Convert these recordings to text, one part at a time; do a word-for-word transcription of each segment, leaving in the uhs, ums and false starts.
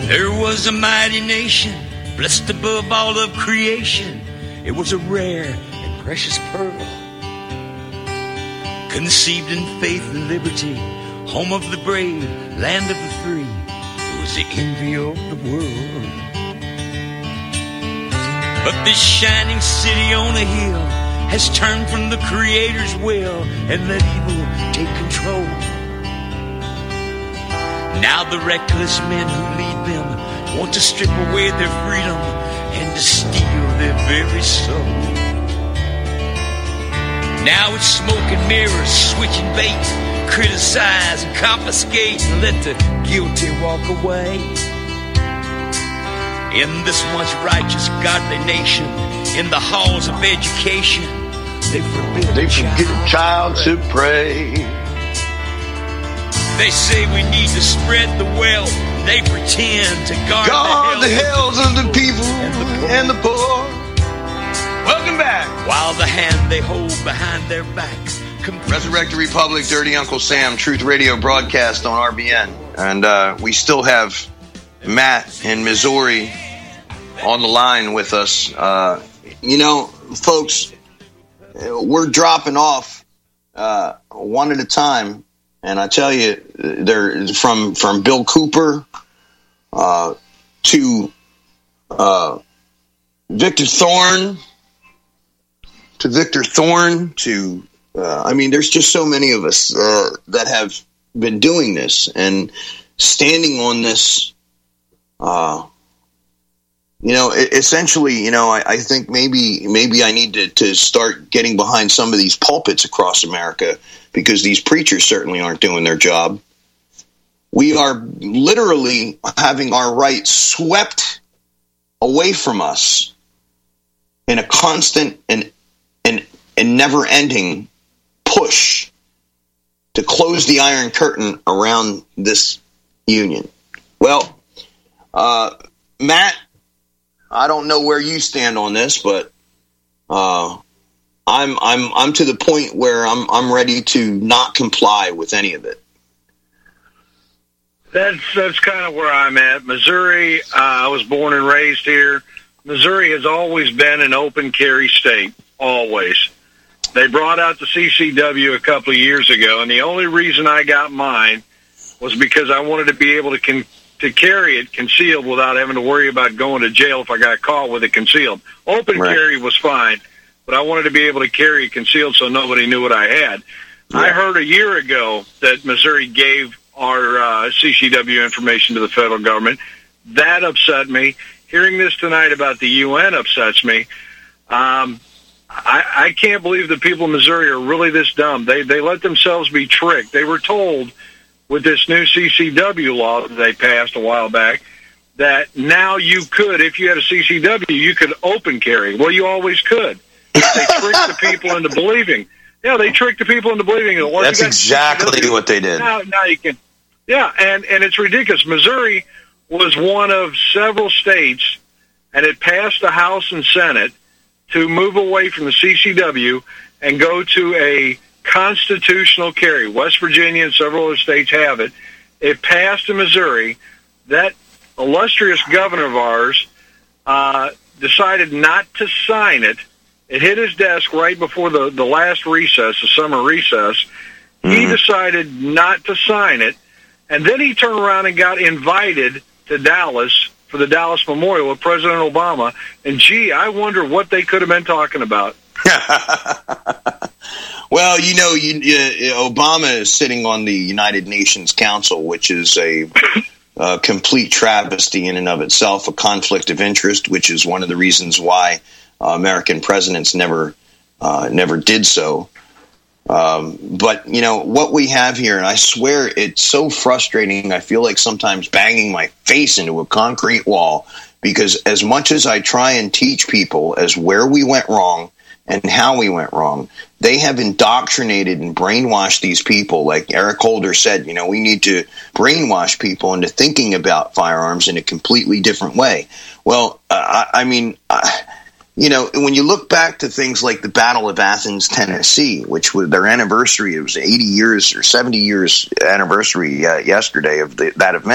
There was a mighty nation, blessed above all of creation. It was a rare and precious pearl, conceived in faith and liberty, home of the brave, land of the free. It was the envy of the world. But this shining city on a hill has turned from the Creator's will and let evil take control. Now the reckless men who lead them want to strip away their freedom and to steal their very soul. Now it's smoke and mirrors, switching bait, criticize and confiscate and let the guilty walk away. In this once righteous, godly nation, in the halls of education, they forbid they a forbid a child to pray. They say we need to spread the wealth. They pretend to guard, guard the, the hells of the people and the poor. And the poor. Welcome back. While the hand they hold behind their backs. Resurrect the Republic, Dirty Uncle Sam, Truth Radio broadcast on R B N. And uh, we still have Matt in Missouri on the line with us. Uh, you know, folks, we're dropping off uh, one at a time. And I tell you, they're from from Bill Cooper uh, to uh, Victor Thorne to Victor Thorne to uh, I mean, there's just so many of us uh, that have been doing this and standing on this. Uh, you know, essentially, you know, I, I think maybe maybe I need to, to start getting behind some of these pulpits across America, because these preachers certainly aren't doing their job. We are literally having our rights swept away from us in a constant and and, and never-ending push to close the Iron Curtain around this union. Well, uh, Matt, I don't know where you stand on this, but uh, I'm I'm I'm to the point where I'm I'm ready to not comply with any of it. That's that's kind of where I'm at. Missouri, uh, I was born and raised here. Missouri has always been an open carry state, always. They brought out the C C W a couple of years ago, and the only reason I got mine was because I wanted to be able to con- to carry it concealed without having to worry about going to jail if I got caught with it concealed. Open right. carry was fine, but I wanted to be able to carry it concealed so nobody knew what I had. Yeah. I heard a year ago that Missouri gave our uh, C C W information to the federal government. That upset me. Hearing this tonight about the U N upsets me. Um, I, I can't believe that people in Missouri are really this dumb. They they let themselves be tricked. They were told with this new C C W law that they passed a while back that now you could, if you had a C C W, you could open carry. Well, you always could. They tricked the people into believing. Yeah, they tricked the people into believing. Well, that's exactly what they did. Now, now you can. Yeah, and, and it's ridiculous. Missouri was one of several states, and it passed the House and Senate to move away from the C C W and go to a constitutional carry. West Virginia and several other states have it. It passed in Missouri. That illustrious governor of ours uh, decided not to sign it. It hit his desk right before the, the last recess, the summer recess. Mm-hmm. He decided not to sign it, and then he turned around and got invited to Dallas for the Dallas Memorial with President Obama. And, gee, I wonder what they could have been talking about. Well, you know, you, you, Obama is sitting on the United Nations Council, which is a, a complete travesty in and of itself, a conflict of interest, which is one of the reasons why uh, American presidents never uh, never did so. Um, but, you know, what we have here, and I swear it's so frustrating, I feel like sometimes banging my face into a concrete wall, because as much as I try and teach people as where we went wrong and how we went wrong, they have indoctrinated and brainwashed these people. Like Eric Holder said, you know, we need to brainwash people into thinking about firearms in a completely different way. Well, uh, I, I mean... I, You know, when you look back to things like the Battle of Athens, Tennessee, which was their anniversary, it was eighty years or seventy years anniversary uh, yesterday of the, that event.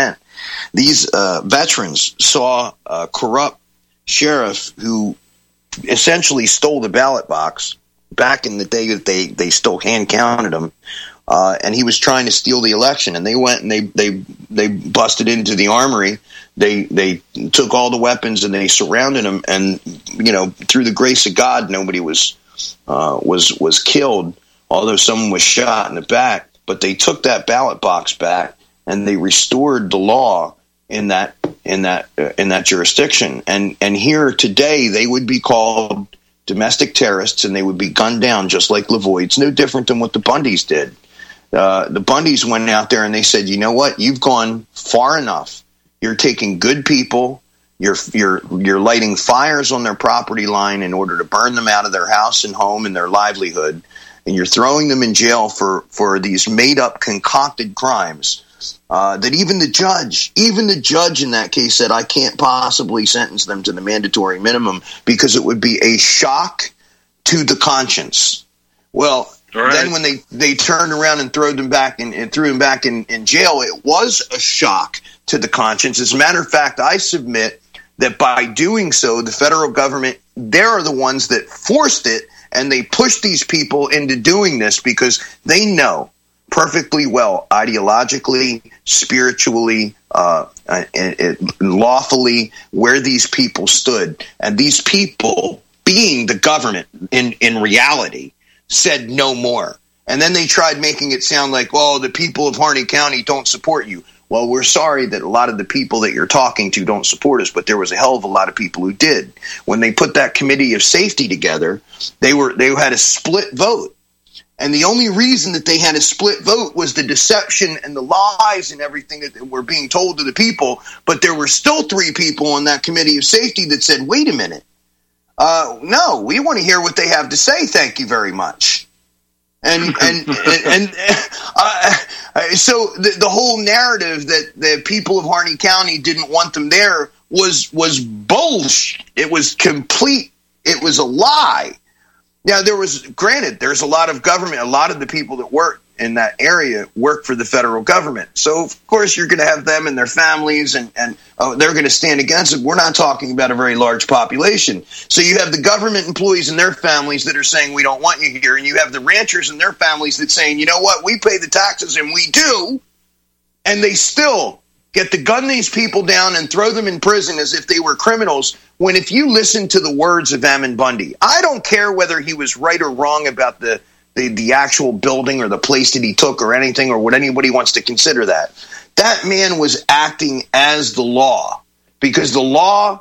these uh, veterans saw a corrupt sheriff who essentially stole the ballot box back in the day that they, they still hand counted them. Uh, and he was trying to steal the election, and they went and they, they, they busted into the armory. They, they took all the weapons and they surrounded him. And, you know, through the grace of God, nobody was, uh, was, was killed, although someone was shot in the back. But they took that ballot box back and they restored the law in that, in that, uh, in that jurisdiction. And, and here today, they would be called domestic terrorists and they would be gunned down just like Lavoie. It's no different than what the Bundys did. Uh, the Bundys went out there and they said, you know what, you've gone far enough. You're taking good people. You're, you're, you're lighting fires on their property line in order to burn them out of their house and home and their livelihood. And you're throwing them in jail for, for these made up concocted crimes, uh, that even the judge, even the judge in that case said, I can't possibly sentence them to the mandatory minimum because it would be a shock to the conscience. Well, right. Then when they, they turned around and threw them back in, and threw them back in, in jail, it was a shock to the conscience. As a matter of fact, I submit that by doing so, the federal government, they're the ones that forced it, and they pushed these people into doing this because they know perfectly well, ideologically, spiritually, uh, and, and lawfully, where these people stood. And these people, being the government in, in reality, said no more. And then they tried making it sound like, well, the people of Harney County don't support you. Well, we're sorry that a lot of the people that you're talking to don't support us, but there was a hell of a lot of people who did. When they put that committee of safety together, they were they had a split vote. And the only reason that they had a split vote was the deception and the lies and everything that were being told to the people. But there were still three people on that committee of safety that said, wait a minute. Uh, no, we want to hear what they have to say. Thank you very much. And and and, and uh, so the, the whole narrative that the people of Harney County didn't want them there was was bullshit. It was complete. It was a lie. Now, there was, granted, there's a lot of government, a lot of the people that work in that area work for the federal government. So, of course, you're going to have them and their families, and, and oh, they're going to stand against it. We're not talking about a very large population. So you have the government employees and their families that are saying, we don't want you here. And you have the ranchers and their families that saying, you know what, we pay the taxes, and we do. And they still get to gun these people down and throw them in prison as if they were criminals, when if you listen to the words of Ammon Bundy, I don't care whether he was right or wrong about the, the, the actual building or the place that he took or anything or what anybody wants to consider that. That man was acting as the law because the law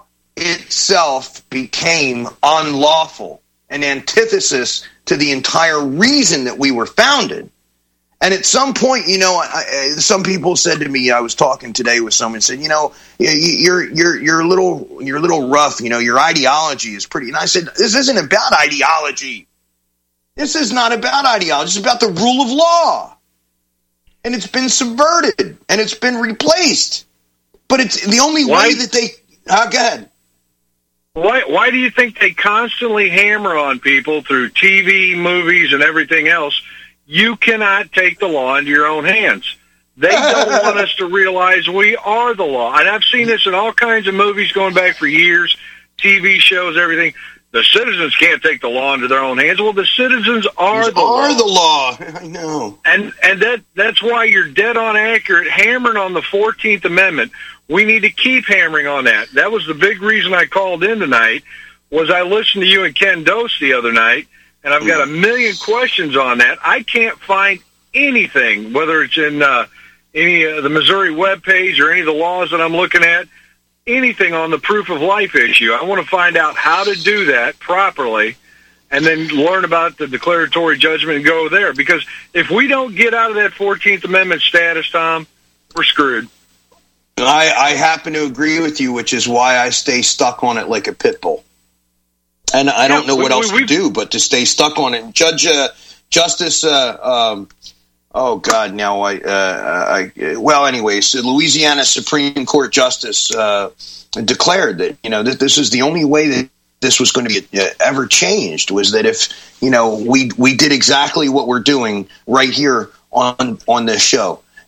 itself became unlawful, an antithesis to the entire reason that we were founded. And at some point, you know, I, I, some people said to me, I was talking today with someone, said, you know, you're you're you're a little you're a little rough. You know, your ideology is pretty. And I said, this isn't about ideology. This is not about ideology. It's about the rule of law. And it's been subverted and it's been replaced. But it's the only why, way that they. Oh, go ahead. Why why do you think they constantly hammer on people through T V, movies, and everything else? You cannot take the law into your own hands. They don't want us to realize we are the law. And I've seen this in all kinds of movies going back for years, T V shows, everything. The citizens can't take the law into their own hands. Well, the citizens are the law. Are the law. I know. And and that that's why you're dead on accurate, hammering on the fourteenth Amendment. We need to keep hammering on that. That was the big reason I called in tonight, was I listened to you and Ken Dose the other night, and I've got a million questions on that. I can't find anything, whether it's in uh, any of uh, the Missouri webpage or any of the laws that I'm looking at, anything on the proof of life issue. I want to find out how to do that properly and then learn about the declaratory judgment and go there. Because if we don't get out of that fourteenth Amendment status, Tom, we're screwed. I, I happen to agree with you, which is why I stay stuck on it like a pit bull. And I don't know what else to do but to stay stuck on it. Judge, uh, Justice, uh, um, oh God, now I, uh, I, well, anyways, Louisiana Supreme Court Justice uh, declared that, you know, that this is the only way that this was going to be uh, ever changed, was that if, you know, we we did exactly what we're doing right here on on this show.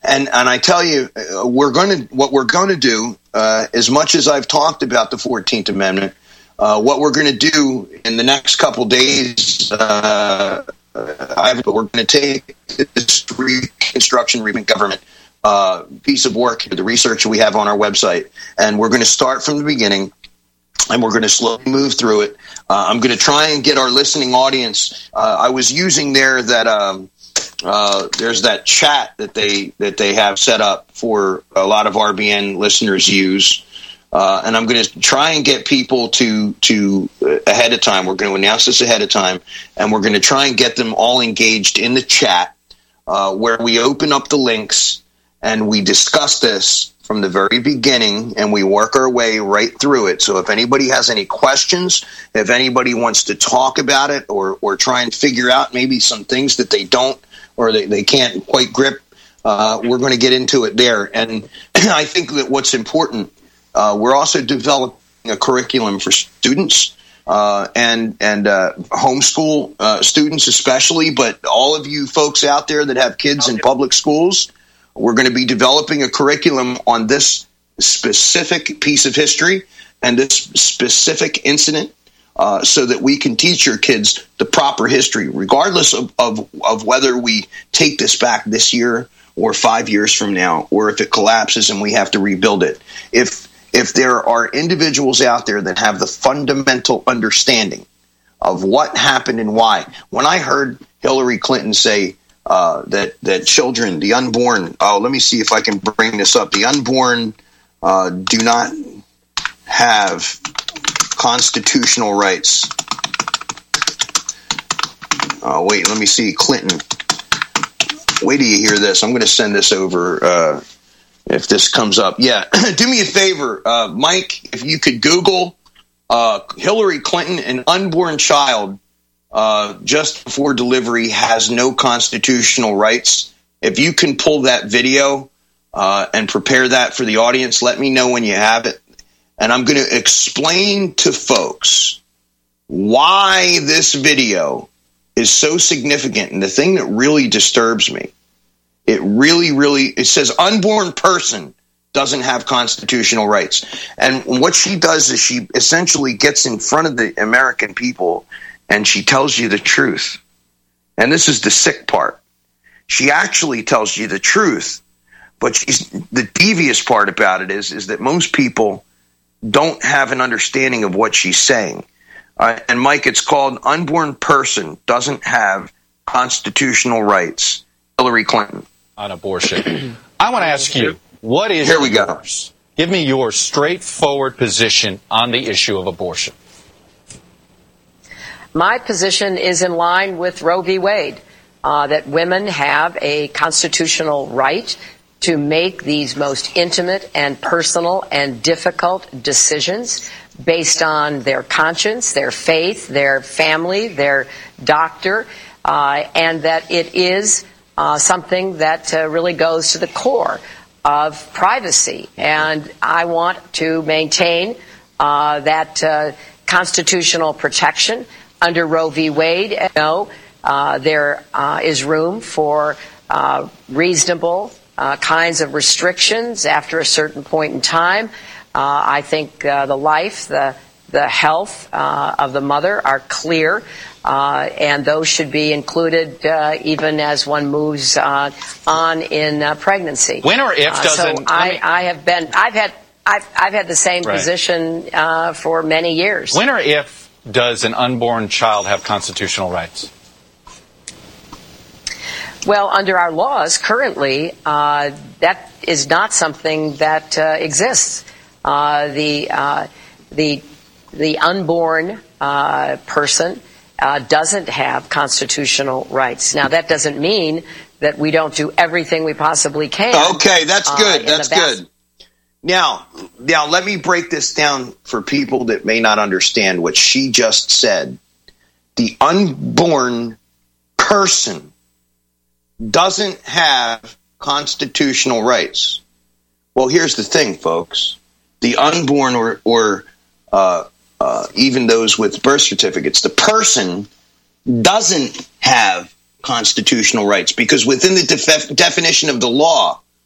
and and I tell you, uh, we're going to what we're going to do. Uh, as much as I've talked about the fourteenth Amendment, uh, what we're going to do in the next couple days, uh, I've, we're going to take this Reconstruction government uh, piece of work, the research we have on our website, and we're going to start from the beginning, and we're going to slowly move through it. Uh, I'm going to try and get our listening audience. Uh, I was using there that um, uh, there's that chat that they that they have set up for a lot of R B N listeners use, uh, and I'm going to try and get people to to uh, ahead of time. We're going to announce this ahead of time, and we're going to try and get them all engaged in the chat, uh, where we open up the links and we discuss this from the very beginning, and we work our way right through it. So if anybody has any questions, if anybody wants to talk about it or or try and figure out maybe some things that they don't or they, they can't quite grip, uh, we're going to get into it there. And I think that what's important, uh, we're also developing a curriculum for students uh, and, and uh, homeschool uh, students especially, but all of you folks out there that have kids in public schools, we're going to be developing a curriculum on this specific piece of history and this specific incident uh, so that we can teach your kids the proper history, regardless of, of, of whether we take this back this year or five years from now, or if it collapses and we have to rebuild it. If, if there are individuals out there that have the fundamental understanding of what happened and why, when I heard Hillary Clinton say, Uh, that that children, the unborn, oh, let me see if I can bring this up. The unborn uh, do not have constitutional rights. Oh, wait, let me see. Clinton. Wait till you hear this. I'm going to send this over uh, if this comes up. Yeah, do me a favor, uh, Mike, if you could Google uh, Hillary Clinton, an unborn child, Uh, just before delivery has no constitutional rights. If you can pull that video uh, and prepare that for the audience, let me know when you have it. And I'm going to explain to folks why this video is so significant. And the thing that really disturbs me, it really, really, it says unborn person doesn't have constitutional rights. And what she does is she essentially gets in front of the American people and she tells you the truth. And this is the sick part. She actually tells you the truth, but she's, the devious part about it is, is that most people don't have an understanding of what she's saying. Uh, and Mike, it's called Unborn Person Doesn't Have Constitutional Rights. Hillary Clinton. On abortion. I want to ask you, what is Here we yours? go. Give me your straightforward position on the issue of abortion. My position is in line with Roe v. Wade, uh, that women have a constitutional right to make these most intimate and personal and difficult decisions based on their conscience, their faith, their family, their doctor, uh, and that it is uh, something that uh, really goes to the core of privacy. And I want to maintain uh, that uh, constitutional protection. Under Roe v. Wade, you know, uh, there uh, is room for uh, reasonable uh, kinds of restrictions after a certain point in time. Uh, I think uh, the life, the the health uh, of the mother are clear, uh, and those should be included uh, even as one moves uh, on in uh, pregnancy. When or if uh, doesn't? So I, I have been. I've had. I've I've had the same right. position uh, for many years. When or if does an unborn child have constitutional rights? Well, under our laws currently, uh, that is not something that uh, exists. Uh, the uh, the the unborn uh, person uh, doesn't have constitutional rights. Now, that doesn't mean that we don't do everything we possibly can. Okay, that's good. Uh, that's good. Now, now let me break this down for people that may not understand what she just said. The unborn person doesn't have constitutional rights. Well, here's the thing, folks. The unborn or, or uh, uh, even those with birth certificates, the person doesn't have constitutional rights because within the def- definition of the law,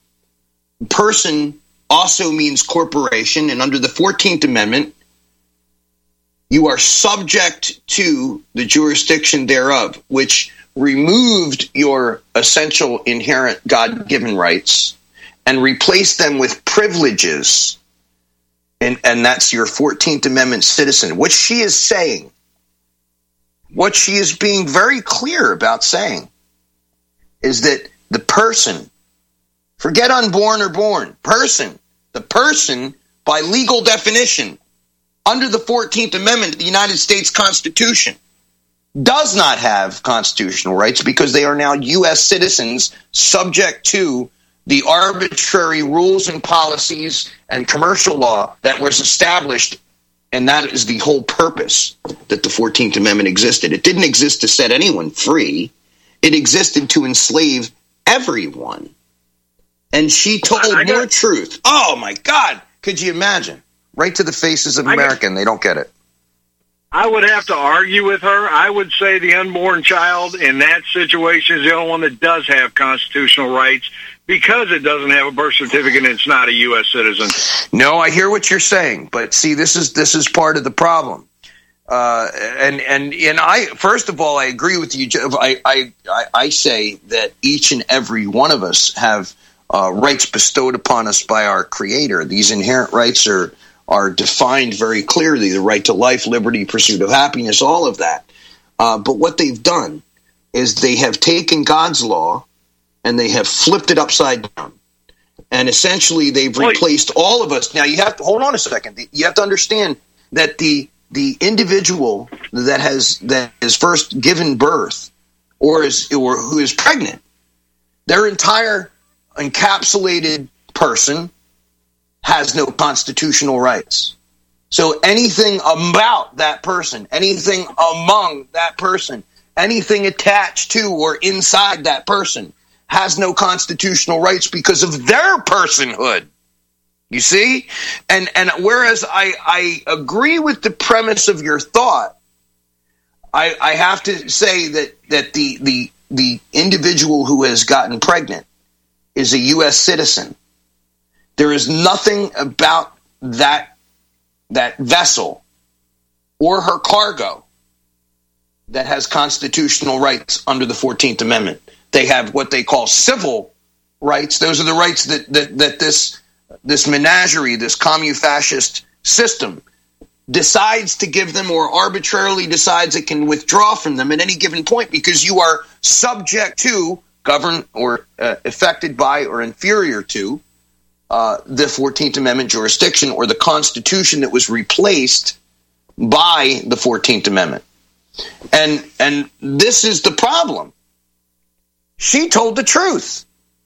person also means corporation, and under the fourteenth Amendment, you are subject to the jurisdiction thereof, which removed your essential inherent God-given rights and replaced them with privileges. And, and that's your fourteenth Amendment citizen. What she is saying, what she is being very clear about saying, is that the person, forget unborn or born, person, the person, by legal definition, under the fourteenth Amendment of the United States Constitution, does not have constitutional rights because they are now U S citizens subject to the arbitrary rules and policies and commercial law that was established, and that is the whole purpose that the fourteenth Amendment existed. It didn't exist to set anyone free. It existed to enslave everyone. And she told got, more truth. Oh, my God. Could you imagine? Right to the faces of America, and they don't get it. I would have to argue with her. I would say the unborn child in that situation is the only one that does have constitutional rights because it doesn't have a birth certificate and it's not a U S citizen. No, I hear what you're saying, but see, this is this is part of the problem. Uh, and and and I first of all, I agree with you. I I I say that each and every one of us have uh, rights bestowed upon us by our Creator. These inherent rights are. are defined very clearly, the right to life, liberty, pursuit of happiness, all of that. Uh, but what they've done is they have taken God's law and they have flipped it upside down. And essentially they've replaced all of us. Now you have to, hold on a second. You have to understand that the the individual that has that is first given birth or is or who is pregnant, their entire encapsulated person has no constitutional rights. So anything about that person, anything among that person, anything attached to or inside that person has no constitutional rights because of their personhood. You see? And and whereas I, I agree with the premise of your thought, I, I have to say that, that the, the the individual who has gotten pregnant is a U S citizen. There is nothing about that that vessel or her cargo that has constitutional rights under the fourteenth Amendment. They have what they call civil rights. Those are the rights that that, that this this menagerie, this commun-fascist system decides to give them or arbitrarily decides it can withdraw from them at any given point because you are subject to, governed or uh, affected by or inferior to Uh, the fourteenth Amendment jurisdiction or the Constitution that was replaced by the fourteenth Amendment. And and this is the problem. She told the truth.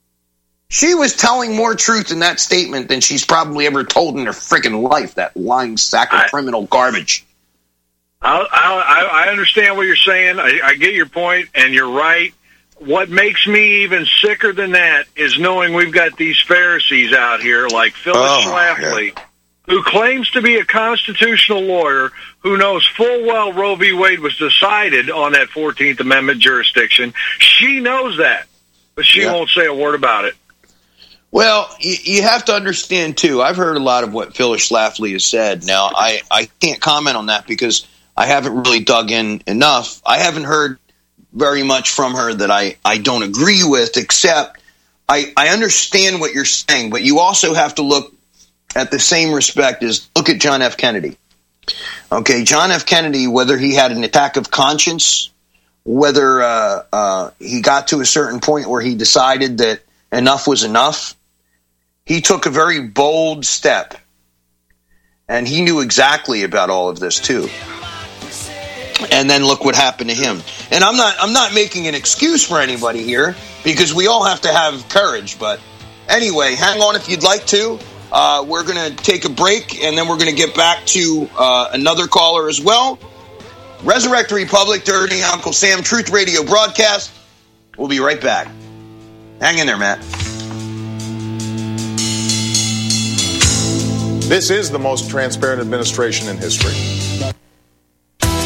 She was telling more truth in that statement than she's probably ever told in her freaking life, that lying sack of I, criminal garbage. I, I, I understand what you're saying. I, I get your point, and you're right. What makes me even sicker than that is knowing we've got these Pharisees out here like Phyllis oh, Schlafly, yeah. who claims to be a constitutional lawyer who knows full well Roe v. Wade was decided on that fourteenth Amendment jurisdiction. She knows that, but she yeah. won't say a word about it. Well, you, you have to understand, too, I've heard a lot of what Phyllis Schlafly has said. Now, I, I can't comment on that because I haven't really dug in enough. I haven't heard very much from her that I, I don't agree with, except I, I understand what you're saying, but you also have to look at the same respect as look at John F. Kennedy. Okay, John F. Kennedy, whether he had an attack of conscience, whether uh, uh, he got to a certain point where he decided that enough was enough, he took a very bold step, and he knew exactly about all of this too. And then look what happened to him. And I'm not I'm not making an excuse for anybody here because we all have to have courage. But anyway, hang on if you'd like to. Uh, we're going to take a break, and then we're going to get back to uh, another caller as well. Resurrect the Republic, Dirty Uncle Sam, Truth Radio broadcast. We'll be right back. Hang in there, Matt. This is the most transparent administration in history.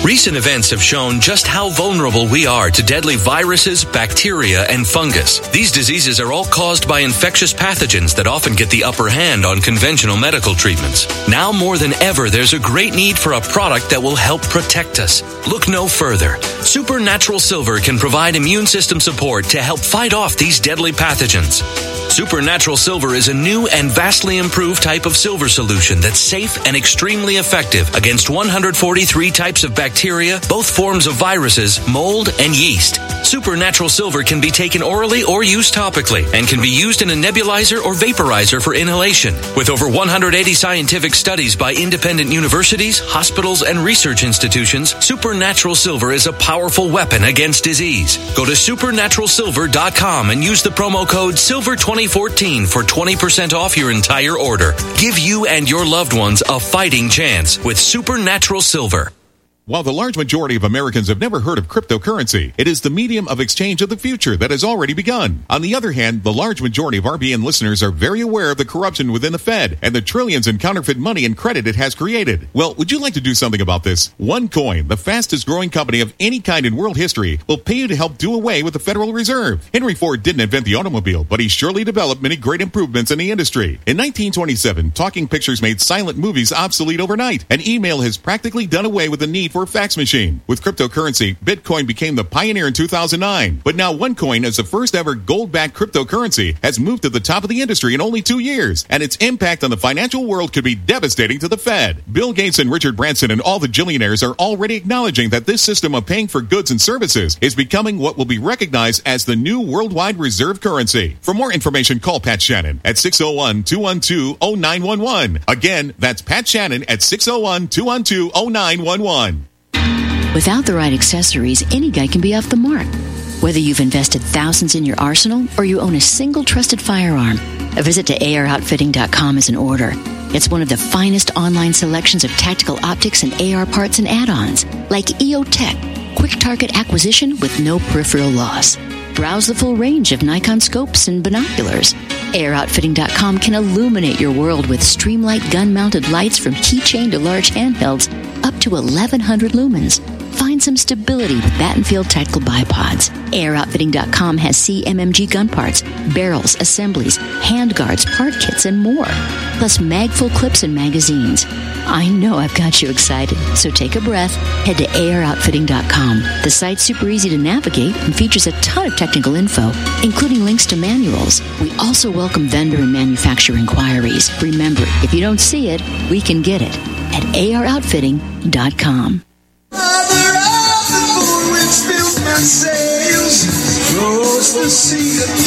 Recent events have shown just how vulnerable we are to deadly viruses, bacteria, and fungus. These diseases are all caused by infectious pathogens that often get the upper hand on conventional medical treatments. Now more than ever, there's a great need for a product that will help protect us. Look no further. Supernatural Silver can provide immune system support to help fight off these deadly pathogens. Supernatural Silver is a new and vastly improved type of silver solution that's safe and extremely effective against one hundred forty-three types of bacteria, both forms of viruses, mold, and yeast. Supernatural Silver can be taken orally or used topically and can be used in a nebulizer or vaporizer for inhalation. With over one hundred eighty scientific studies by independent universities, hospitals, and research institutions, Supernatural Silver is a powerful weapon against disease. Go to supernatural silver dot com and use the promo code silver twenty fourteen for twenty percent off your entire order. Give you and your loved ones a fighting chance with Supernatural Silver. While the large majority of Americans have never heard of cryptocurrency, it is the medium of exchange of the future that has already begun. On the other hand, the large majority of R B N listeners are very aware of the corruption within the Fed and the trillions in counterfeit money and credit it has created. Well, would you like to do something about this? OneCoin, the fastest growing company of any kind in world history, will pay you to help do away with the Federal Reserve. Henry Ford didn't invent the automobile, but he surely developed many great improvements in the industry. In nineteen twenty-seven, talking pictures made silent movies obsolete overnight, and email has practically done away with the need for a fax machine. With cryptocurrency, Bitcoin became the pioneer in two thousand nine. But now OneCoin, as the first ever gold-backed cryptocurrency, has moved to the top of the industry in only two years, and its impact on the financial world could be devastating to the Fed. Bill Gates and Richard Branson and all the billionaires are already acknowledging that this system of paying for goods and services is becoming what will be recognized as the new worldwide reserve currency. For more information, call Pat Shannon at six oh one, two one two, oh nine one one. Again, that's Pat Shannon at six oh one, two one two, oh nine one one. Without the right accessories, any guy can be off the mark. Whether you've invested thousands in your arsenal or you own a single trusted firearm, a visit to A R outfitting dot com is in order. It's one of the finest online selections of tactical optics and A R parts and add-ons, like E O Tech, quick target acquisition with no peripheral loss. Browse the full range of Nikon scopes and binoculars. A R outfitting dot com can illuminate your world with Streamlight gun-mounted lights from keychain to large handhelds up to eleven hundred lumens. Find some stability with Battenfield Tactical Bipods. A R outfitting dot com has C M M G gun parts, barrels, assemblies, handguards, part kits, and more. Plus mag-full clips and magazines. I know I've got you excited, so take a breath. Head to A R outfitting dot com. The site's super easy to navigate and features a ton of technical info, including links to manuals. We also welcome vendor and manufacturer inquiries. Remember, if you don't see it, we can get it at A R outfitting dot com. Mother of the moon, which fills my sails, flows the sea of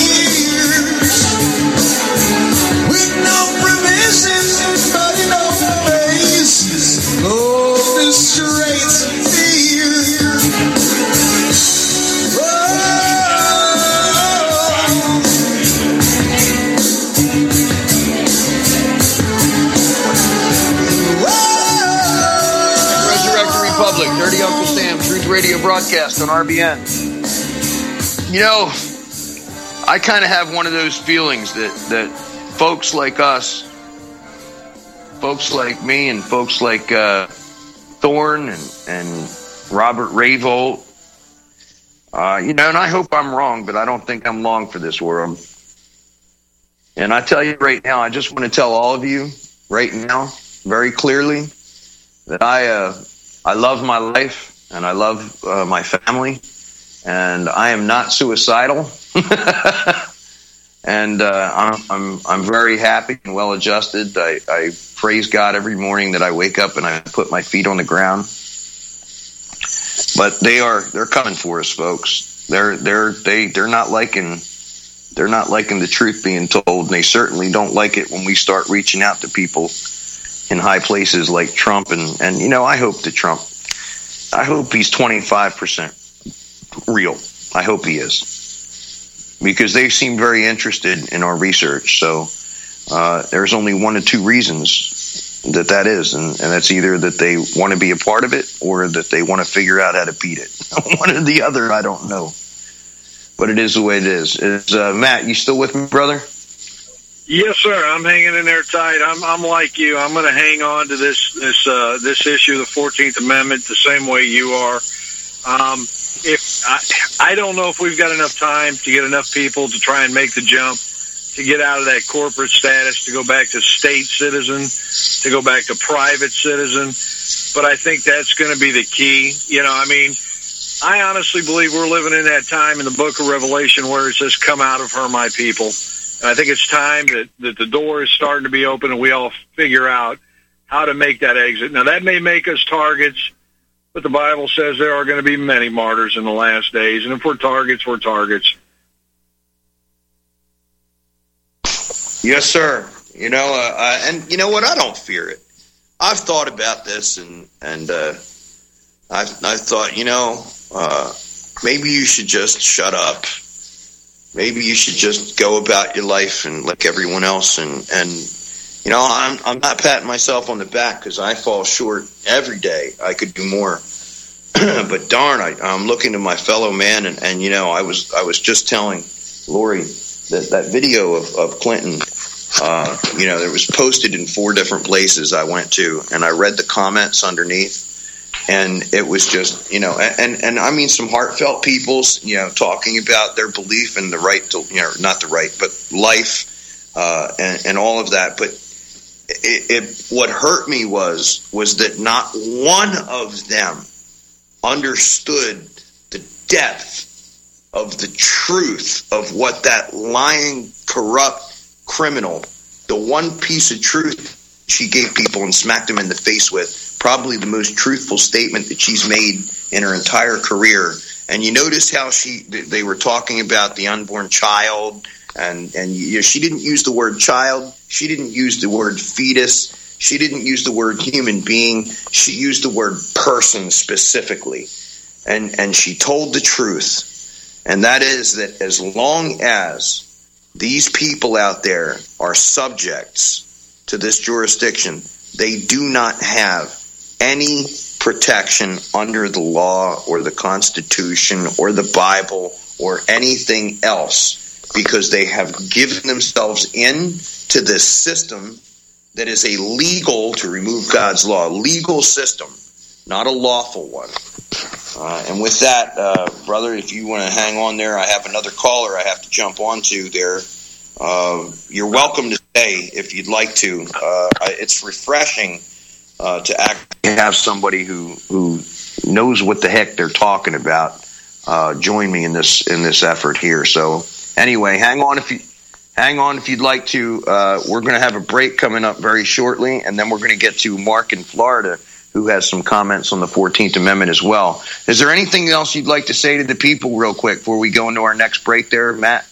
years, with no provision, but in open face, flows the straits of fear. Dirty Uncle Sam, Truth Radio broadcast on R B N. You know, I kind of have one of those feelings that, that folks like us, folks like me and folks like uh, Thorne and, and Robert Rayvold, uh, you know, and I hope I'm wrong, but I don't think I'm long for this world. And I tell you right now, I just want to tell all of you right now, very clearly, that I... Uh, I love my life, and I love uh, my family, and I am not suicidal. and uh, I'm, I'm I'm very happy and well adjusted. I, I praise God every morning that I wake up and I put my feet on the ground. But they are they're coming for us, folks. They're they're they they're not liking they're not liking the truth being told, and they certainly don't like it when we start reaching out to people in high places like Trump, and, and you know, I hope that Trump, I hope he's twenty-five percent real. I hope he is. Because they seem very interested in our research. So uh, there's only one or two reasons that that is, and, and that's either that they want to be a part of it or that they want to figure out how to beat it. One or the other, I don't know. But it is the way it is. Is uh, Matt, you still with me, brother? Yes, sir. I'm hanging in there tight. I'm, I'm like you. I'm going to hang on to this, this, uh, this issue, the fourteenth Amendment, the same way you are. Um, if I, I don't know if we've got enough time to get enough people to try and make the jump, to get out of that corporate status, to go back to state citizen, to go back to private citizen. But I think that's going to be the key. You know, I mean, I honestly believe we're living in that time in the book of Revelation where it says, come out of her, my people. And I think it's time that, that the door is starting to be open and we all figure out how to make that exit. Now, that may make us targets, but the Bible says there are going to be many martyrs in the last days. And if we're targets, we're targets. Yes, sir. You know, uh, uh, and you know what? I don't fear it. I've thought about this, and and uh, I've I've thought, you know, uh, maybe you should just shut up. Maybe you should just go about your life and like everyone else. And and you know, I'm I'm not patting myself on the back because I fall short every day. I could do more, but darn, I, I'm looking to my fellow man, and, and you know, I was I was just telling Lori that that video of of Clinton. Uh, you know, it was posted in four different places I went to, and I read the comments underneath, and it was just, you know, and, and I mean some heartfelt people, you know, talking about their belief in the right to, you know, not the right, but life, uh, and, and all of that. But it, it, what hurt me was, was that not one of them understood the depth of the truth of what that lying, corrupt criminal, the one piece of truth she gave people and smacked them in the face with, probably the most truthful statement that she's made in her entire career. And you notice how she they were talking about the unborn child, and and you know, she didn't use the word child, she didn't use the word fetus, she didn't use the word human being, she used the word person specifically, and and she told the truth, and that is that as long as these people out there are subjects to this jurisdiction, they do not have any protection under the law or the Constitution or the Bible or anything else, because they have given themselves in to this system that is a legal, to remove God's law, legal system, not a lawful one. Uh, and with that, uh, brother, if you want to hang on there, I have another caller I have to jump onto there. Uh, you're welcome to stay if you'd like to. Uh, it's refreshing uh, to actually have somebody who, who knows what the heck they're talking about uh, join me in this in this effort here. So anyway, hang on if you hang on if you'd like to. Uh, we're going to have a break coming up very shortly, and then we're going to get to Mark in Florida, who has some comments on the fourteenth Amendment as well. Is there anything else you'd like to say to the people real quick before we go into our next break there, Matt?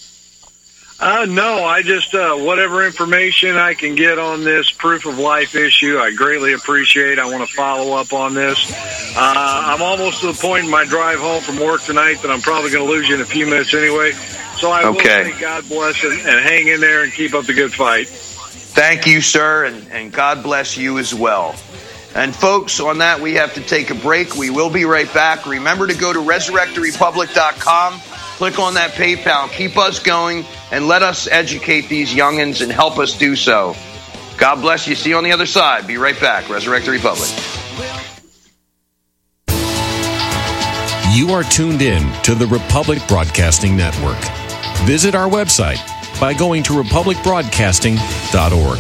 Uh, no, I just, uh, whatever information I can get on this proof of life issue, I greatly appreciate. I want to follow up on this. Uh, I'm almost to the point in my drive home from work tonight that I'm probably going to lose you in a few minutes anyway. So I okay. will say God bless and, and hang in there and keep up the good fight. Thank you, sir, and, and God bless you as well. And folks, on that, we have to take a break. We will be right back. Remember to go to resurrect the republic dot com. Click on that PayPal. Keep us going and let us educate these youngins and help us do so. God bless you. See you on the other side. Be right back. Resurrect the Republic. You are tuned in to the Republic Broadcasting Network. Visit our website by going to republic broadcasting dot org.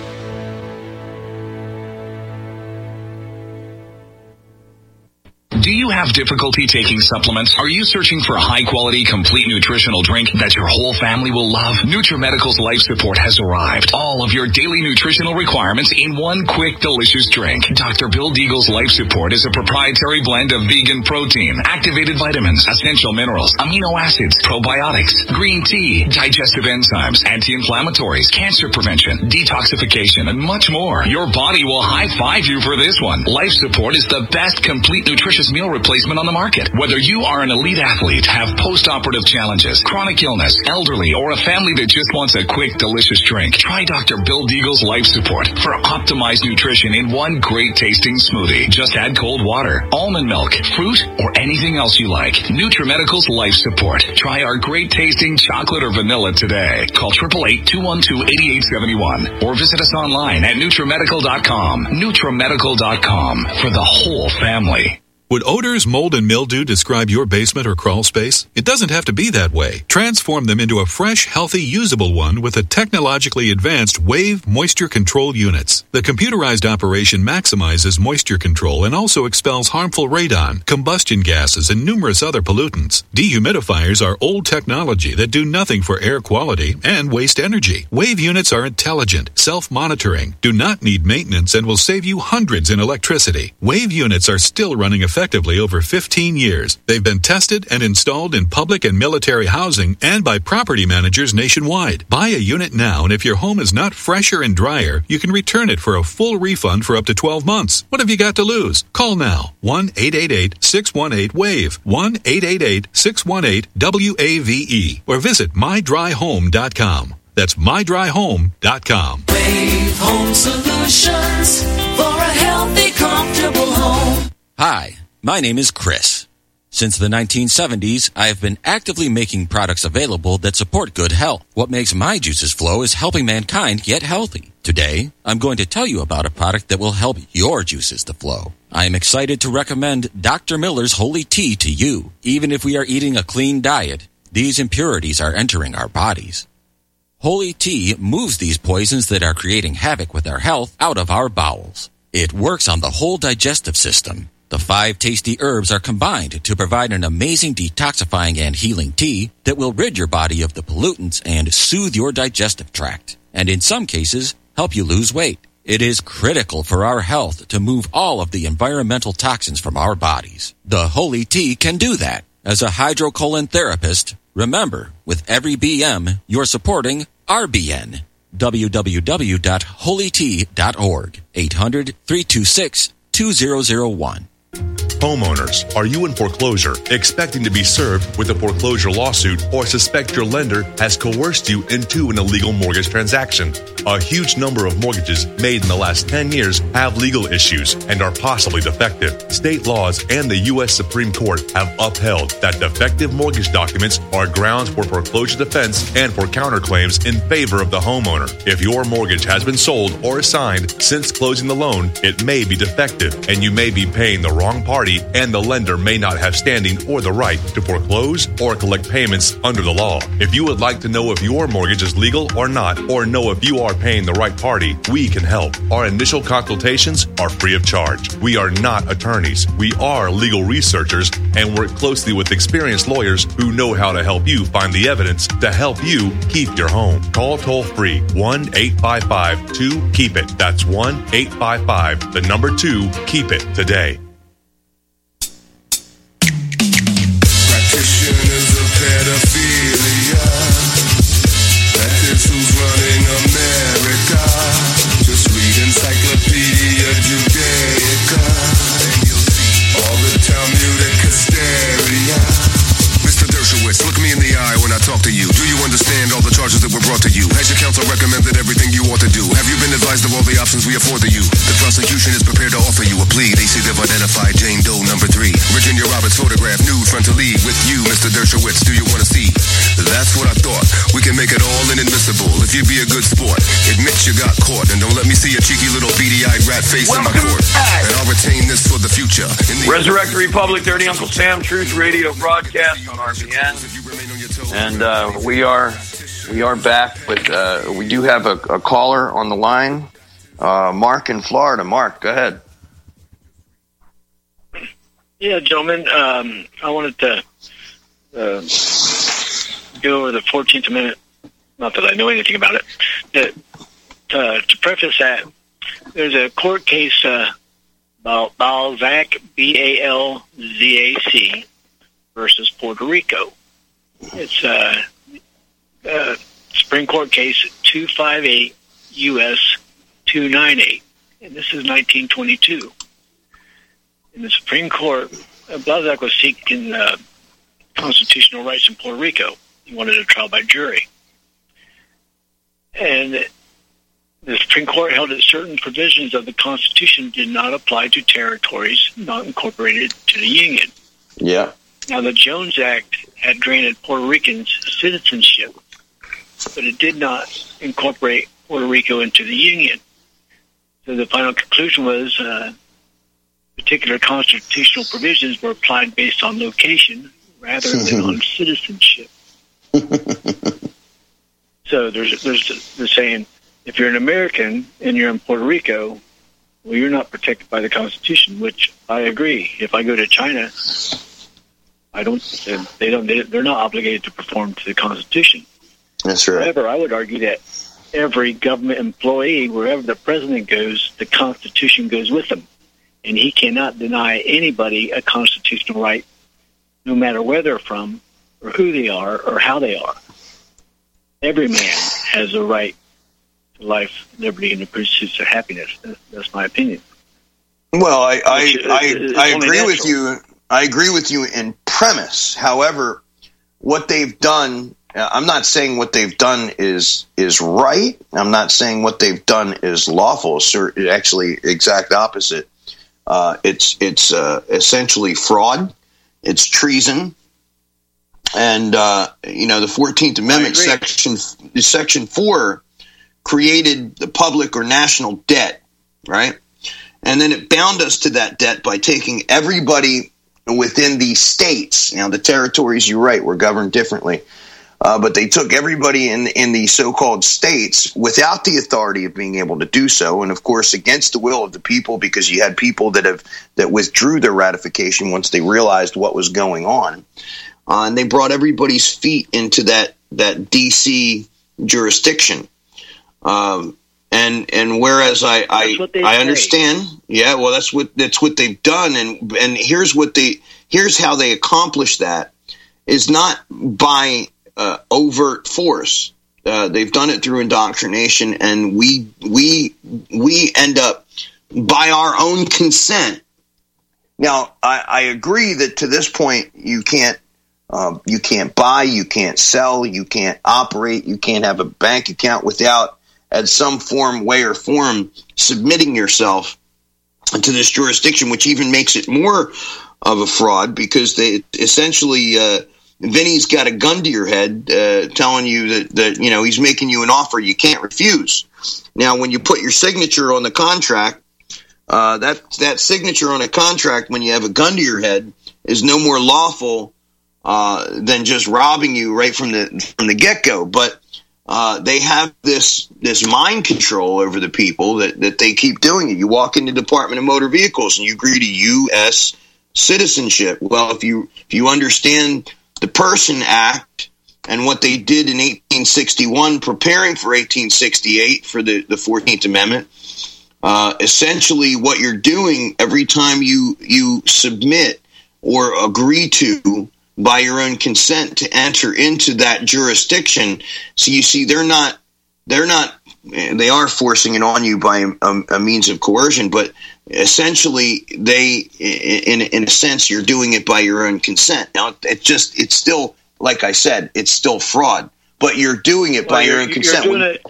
Do you have difficulty taking supplements? Are you searching for a high-quality, complete nutritional drink that your whole family will love? NutriMedical's Life Support has arrived. All of your daily nutritional requirements in one quick, delicious drink. Doctor Bill Deagle's Life Support is a proprietary blend of vegan protein, activated vitamins, essential minerals, amino acids, probiotics, green tea, digestive enzymes, anti-inflammatories, cancer prevention, detoxification, and much more. Your body will high-five you for this one. Life Support is the best complete nutritious meal meal replacement on the market. Whether you are an elite athlete, have post-operative challenges, chronic illness, elderly, or a family that just wants a quick, delicious drink, try Doctor Bill Deagle's Life Support for optimized nutrition in one great tasting smoothie. Just add cold water, almond milk, fruit, or anything else you like. NutriMedical's Life Support. Try our great tasting chocolate or vanilla today. Call eight eight eight, two one two, eight eight seven one or visit us online at NutriMedical dot com. NutriMedical dot com for the whole family. Would odors, mold, and mildew describe your basement or crawl space? It doesn't have to be that way. Transform them into a fresh, healthy, usable one with the technologically advanced Wave Moisture Control Units. The computerized operation maximizes moisture control and also expels harmful radon, combustion gases, and numerous other pollutants. Dehumidifiers are old technology that do nothing for air quality and waste energy. Wave units are intelligent, self-monitoring, do not need maintenance, and will save you hundreds in electricity. Wave units are still running effectively. Effectively over fifteen years. They've been tested and installed in public and military housing and by property managers nationwide. Buy a unit now, and if your home is not fresher and drier, you can return it for a full refund for up to twelve months. What have you got to lose? Call now. one eight eight eight, six one eight, WAVE. one eight eight eight, six one eight, W A V E. Or visit my dry home dot com. That's my dry home dot com. Wave Home Solutions for a healthy, comfortable home. Hi. My name is Chris. Since the nineteen seventies, I have been actively making products available that support good health. What makes my juices flow is helping mankind get healthy. Today, I'm going to tell you about a product that will help your juices to flow. I am excited to recommend Doctor Miller's Holy Tea to you. Even if we are eating a clean diet, these impurities are entering our bodies. Holy Tea moves these poisons that are creating havoc with our health out of our bowels. It works on the whole digestive system. The five tasty herbs are combined to provide an amazing detoxifying and healing tea that will rid your body of the pollutants and soothe your digestive tract, and in some cases, help you lose weight. It is critical for our health to move all of the environmental toxins from our bodies. The Holy Tea can do that. As a hydrocolon therapist, remember, with every B M, you're supporting R B N. w w w dot holy tea dot org. eight hundred, three two six, two zero zero one. Homeowners, are you in foreclosure, expecting to be served with a foreclosure lawsuit, or suspect your lender has coerced you into an illegal mortgage transaction? A huge number of mortgages made in the last ten years have legal issues and are possibly defective. State laws and the U S Supreme Court have upheld that defective mortgage documents are grounds for foreclosure defense and for counterclaims in favor of the homeowner. If your mortgage has been sold or assigned since closing the loan, it may be defective and you may be paying the wrong party, and the lender may not have standing or the right to foreclose or collect payments under the law. If you would like to know if your mortgage is legal or not, or know if you are paying the right party, we can help. Our initial consultations are free of charge. We are not attorneys. We are legal researchers and work closely with experienced lawyers who know how to help you find the evidence to help you keep your home. Call toll free one eight five five two keep it. That's one eight five five, the number two, keep it today. Practitioners of pedophilia, that is who's running America. Just read Encyclopedia Judaica, and you'll see all the Talmudic hysteria. Mister Dershowitz, look me in the eye when I talk to you. Do you understand all the charges that were brought to you? Has your counsel recommended everything you ought to do? Have you been advised of all the options we afford to you? The prosecution is prepared to offer you a plea. They say they've identified Jane Doe number three. Virginia Roberts photograph, nude front to lead with you, Mister Dershowitz. Do you want to see? That's what I thought. We can make it all inadmissible if you be a good sport. Admit you got caught, and don't let me see a cheeky little beady-eyed rat face Welcome in my court. Back. And I'll retain this for the future. In the Resurrect the Republic, Dirty Uncle Sam, Truth Radio broadcast on R B N. And uh, we are we are back, but uh, we do have a, a caller on the line. Uh, Mark in Florida. Mark, go ahead. Yeah, gentlemen, um, I wanted to uh, go over the fourteenth Amendment. Not that I know anything about it. To, uh, to preface that, there's a court case uh, about Balzac, B A L Z A C, versus Puerto Rico. It's a uh, uh, Supreme Court case two fifty-eight U S two ninety-eight, and this is nineteen twenty-two. And the Supreme Court Blazak was seeking uh, constitutional rights in Puerto Rico. He wanted a trial by jury. And the Supreme Court held that certain provisions of the Constitution did not apply to territories not incorporated to the Union. Yeah. Now, the Jones Act had granted Puerto Ricans citizenship, but it did not incorporate Puerto Rico into the Union. So the final conclusion was uh, particular constitutional provisions were applied based on location rather than on citizenship. So there's there's the saying, if you're an American and you're in Puerto Rico, well, you're not protected by the Constitution, which I agree. If I go to China, I don't. They don't. They're not obligated to perform to the Constitution. That's right. However, I would argue that every government employee, wherever the president goes, the Constitution goes with them, and he cannot deny anybody a constitutional right, no matter where they're from, or who they are, or how they are. Every man has a right to life, liberty, and the pursuit of happiness. That's my opinion. Well, I I, Which, uh, I, is I only agree natural. with you. I agree with you in premise. However, what they've done, I'm not saying what they've done is is right. I'm not saying what they've done is lawful. It's actually exact opposite. Uh, it's it's uh, essentially fraud. It's treason. And, uh, you know, the fourteenth Amendment, section section four, created the public or national debt, right? And then it bound us to that debt by taking everybody within the states. Now, the territories, you're right, were governed differently. Uh, but they took everybody in, in the so-called states without the authority of being able to do so. And, of course, against the will of the people, because you had people that have that withdrew their ratification once they realized what was going on. Uh, and they brought everybody's feet into that, that D C jurisdiction. Um, and and whereas I I, I understand, yeah, well that's what that's what they've done, and and here's what they here's how they accomplish that is not by uh, overt force. Uh, they've done it through indoctrination, and we we we end up by our own consent. Now I, I agree that to this point you can't. Um, you can't buy, you can't sell, you can't operate, you can't have a bank account without, at some form, way, or form, submitting yourself to this jurisdiction, which even makes it more of a fraud because they essentially, uh, Vinny's got a gun to your head uh, telling you that, that, you know, he's making you an offer you can't refuse. Now, when you put your signature on the contract, uh, that, that signature on a contract when you have a gun to your head is no more lawful Uh, than just robbing you right from the from the get-go. But uh, they have this this mind control over the people that, that they keep doing it. You walk into the Department of Motor Vehicles and you agree to U S citizenship. Well, if you if you understand the Person Act and what they did in eighteen sixty-one, preparing for eighteen sixty-eight for the, the fourteenth Amendment, uh, essentially what you're doing every time you you submit or agree to by your own consent to enter into that jurisdiction. So you see, they're not, they're not, they are forcing it on you by a, a means of coercion, but essentially they, in, in a sense, you're doing it by your own consent. Now, it just, it's still, like I said, it's still fraud, but you're doing it well, by your own consent. You're doing it,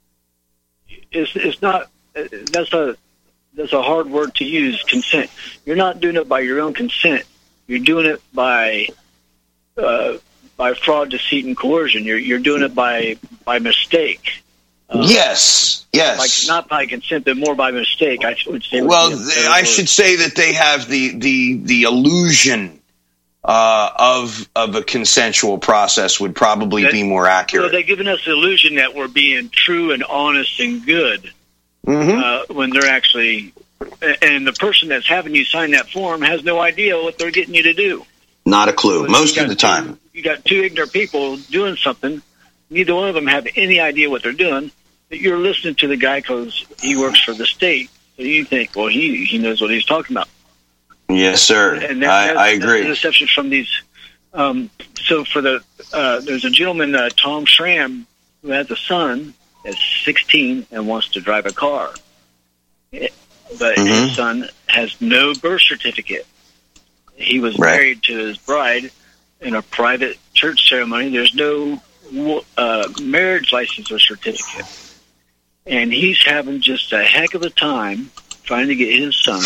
it's, it's not, that's a, that's a hard word to use, consent. You're not doing it by your own consent. You're doing it by, Uh, by fraud, deceit, and coercion. You're you're doing it by by mistake. Uh, yes, yes. Like, not by consent, but more by mistake. I would say. Well, they, I should say that they have the the the illusion uh, of of a consensual process would probably that, be more accurate. So they're giving us the illusion that we're being true and honest and good mm-hmm. uh, when they're actually, and the person that's having you sign that form has no idea what they're getting you to do. Not a clue, most of the time. Two, you got two ignorant people doing something. Neither one of them have any idea what they're doing. But you're listening to the guy because he works for the state. So you think, well, he, he knows what he's talking about. Yes, sir. And that, I, that's, I agree. That's deception from these. Um, so for the uh, there's a gentleman, uh, Tom Schramm, who has a son that's sixteen and wants to drive a car. But mm-hmm. his son has no birth certificate. he was Right. married to his bride in a private church ceremony. There's no uh, marriage license or certificate. And he's having just a heck of a time trying to get his son.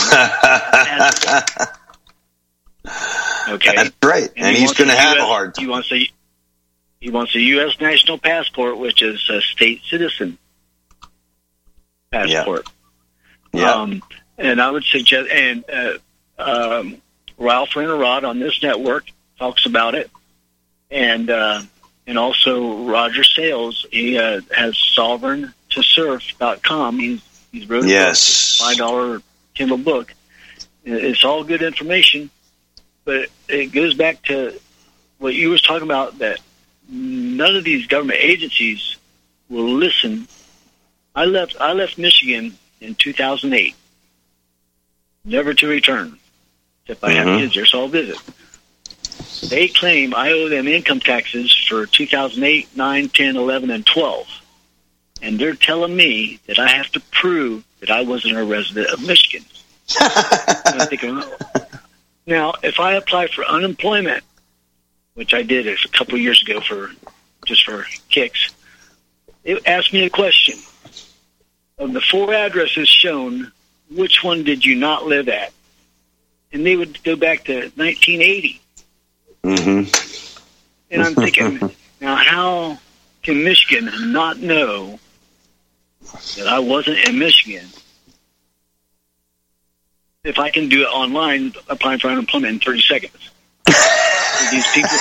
Okay. That's right. And, he he's wants going to a have U S a hard time. He wants a, he wants a U S national passport, which is a state citizen passport. Yeah. Um, and I would suggest, and uh, um, Ralph Rennerod on this network talks about it, and uh, and also Roger Sales. He uh, has sovereign to surf dot com. He's he's wrote Yes. a five dollar Kindle book. It's all good information, but it goes back to what you was talking about, that none of these government agencies will listen. I left I left Michigan in two thousand eight, never to return. If I have Mhm. kids there, so I'll visit. They claim I owe them income taxes for two thousand eight, nine, ten, eleven, and twelve. And they're telling me that I have to prove that I wasn't a resident of Michigan. And I'm thinking, now, if I apply for unemployment, which I did a couple of years ago for just for kicks, it asked me a question. Of the four addresses shown, which one did you not live at? And they would go back to nineteen eighty. Mm-hmm. And I'm thinking, now how can Michigan not know that I wasn't in Michigan if I can do it online, applying for unemployment in thirty seconds? These people.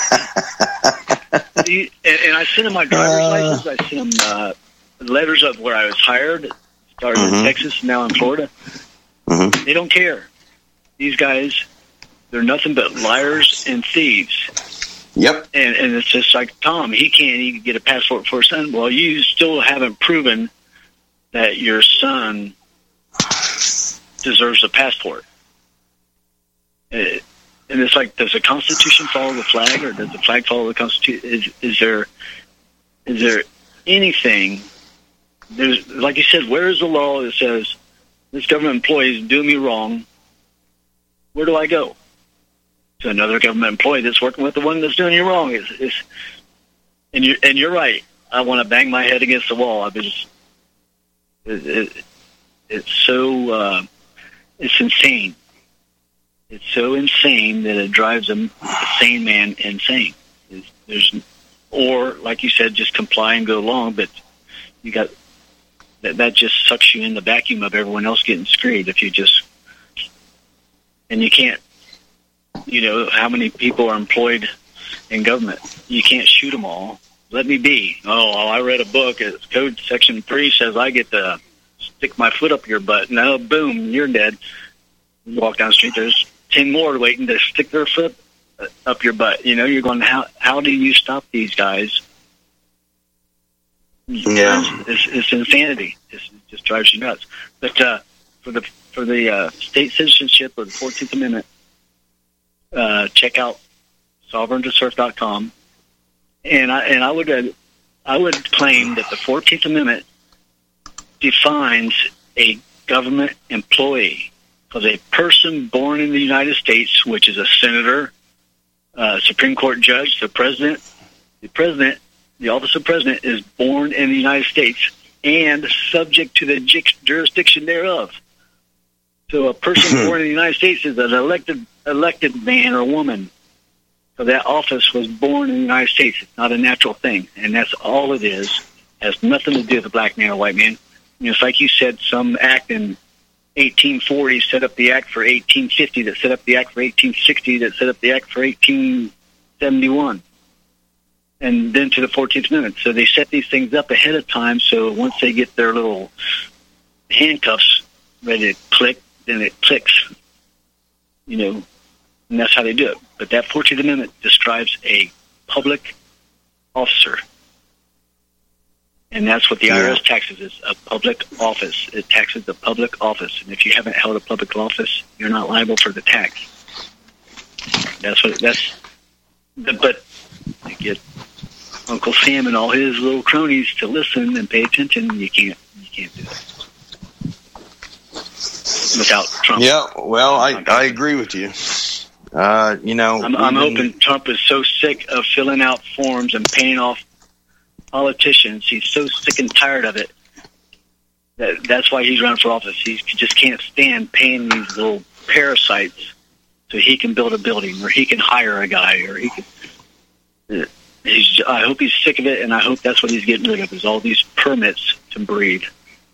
the, and, and I sent them my driver's Uh. license. I sent them uh, letters of where I was hired. Started Mhm. in Texas, now in Florida. Mhm. They don't care. These guys, they're nothing but liars and thieves. Yep. And, and it's just like Tom, he can't even get a passport for his son. Well, you still haven't proven that your son deserves a passport. Uh, and it's like, does the Constitution follow the flag, or does the flag follow the Constitution? Is, is there is there anything? There's, like you said, where is the law that says this government employee is doing me wrong? Where do I go? To another government employee that's working with the one that's doing you wrong. It's, it's, and you're and you're right. I want to bang my head against the wall. I just it, it, it's so uh, it's insane. It's so insane that it drives a, a sane man insane. There's, there's or like you said, just comply and go along. But you got that. That just sucks you in the vacuum of everyone else getting screwed. If you just and you can't. You know, how many people are employed in government? You can't shoot them all. Let me be. Oh, I read a book. It's Code Section three says I get to stick my foot up your butt. No, boom, you're dead. You walk down the street, there's ten more waiting to stick their foot up your butt. You know, you're going, how how do you stop these guys? Yeah. It's, it's insanity. It's, it just drives you nuts. But uh, for the, for the uh, state citizenship or the fourteenth Amendment, Uh, check out sovereign to surf dot com, and I and I would uh, I would claim that the fourteenth Amendment defines a government employee, because a person born in the United States, which is a senator, uh, Supreme Court judge, the president, the president, the office of president is born in the United States and subject to the jurisdiction thereof. So a person born in the United States is an elected elected man or woman. So that office was born in the United States. It's not a natural thing, and that's all it is. It has nothing to do with a black man or white man. You know, it's like you said, some act in eighteen forty set up the act for eighteen fifty, that set up the act for eighteen sixty, that set up the act for eighteen seventy-one, and then to the fourteenth Amendment. So they set these things up ahead of time, so once they get their little handcuffs ready to click, then it clicks, you know, and that's how they do it. But that fourteenth Amendment describes a public officer, and that's what the I R S taxes is, a public office. It taxes the public office, and if you haven't held a public office, you're not liable for the tax. That's what, that's, but to get Uncle Sam and all his little cronies to listen and pay attention, you can't, you can't do it. Without Trump. Yeah, well, I, I agree with you. Uh, you know, I'm, I'm hoping Trump is so sick of filling out forms and paying off politicians. He's so sick and tired of it that that's why he's running for office. He just can't stand paying these little parasites so he can build a building or he can hire a guy or he can. He's, I hope he's sick of it, and I hope that's what he's getting rid of is all these permits to breed.